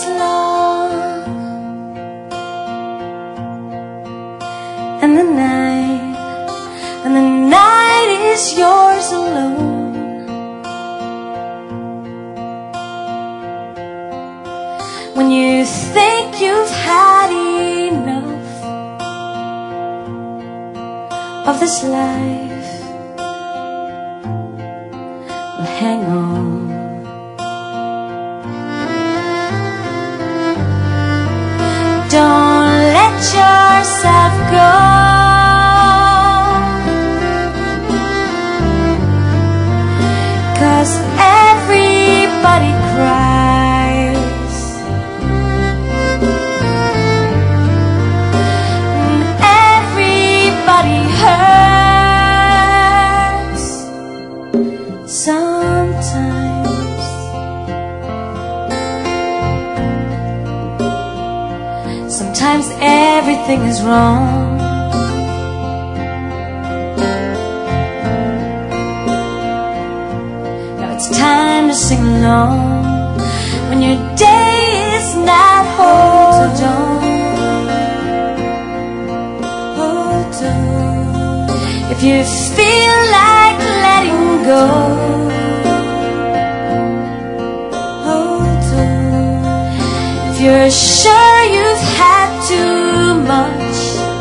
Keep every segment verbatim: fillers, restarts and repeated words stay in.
is long, and the night, and the night is yours alone. When you think you've had enough of this life, well, hang on. Don't let yourself go, 'cause everybody cries, and everybody hurts sometimes. Sometimes everything is wrong. Now it's time to sing along. When your day is not, hold on, hold on. If you feel like letting go, hold on. If you're sure you've had too much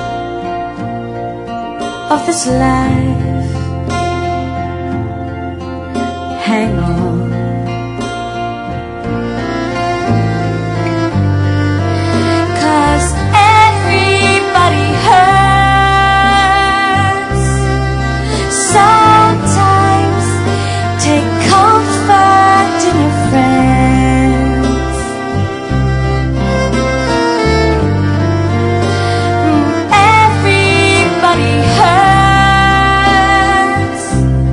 of this life, hang on. 'Cause everybody hurts sometimes. Take comfort in your friends. Everybody hurts.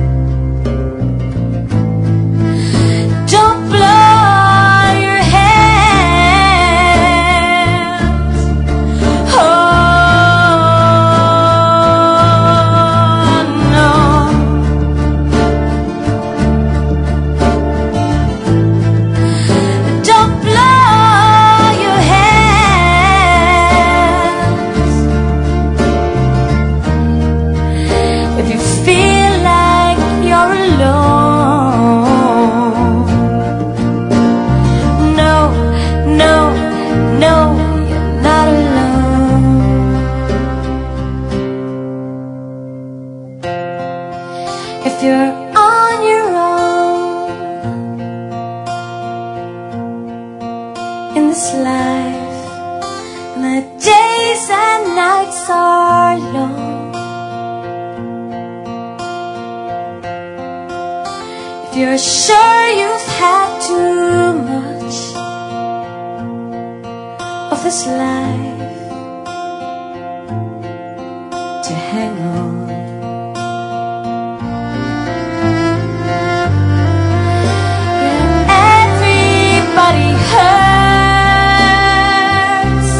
Don't blow your hands. Oh no. Don't blow your hands. If you feel like you're alone, no, no, no, you're not alone. If you're on your own in this life, and the days and nights are long, if you're sure you've had too much of this life, to hang on. Yeah, everybody hurts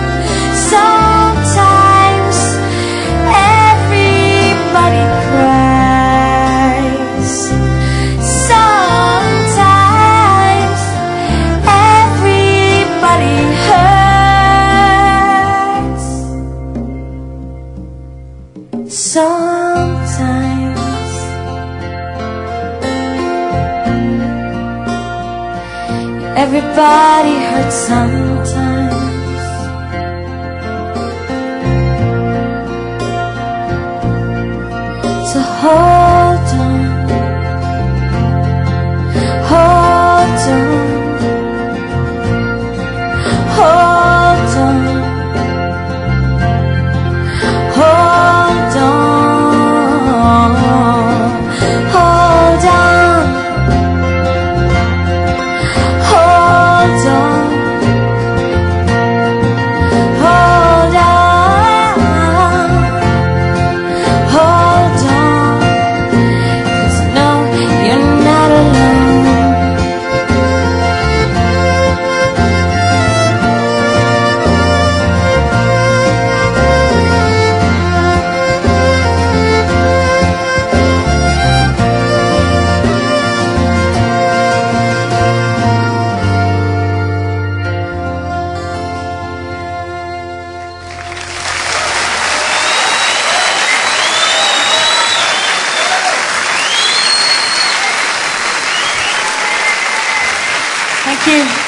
sometimes. Everybody cries sometimes. Everybody hurts sometimes. Everybody hurts sometimes. So hold on, hold on, hold on, hold on, hold on, hold on, hold on, hold on. you.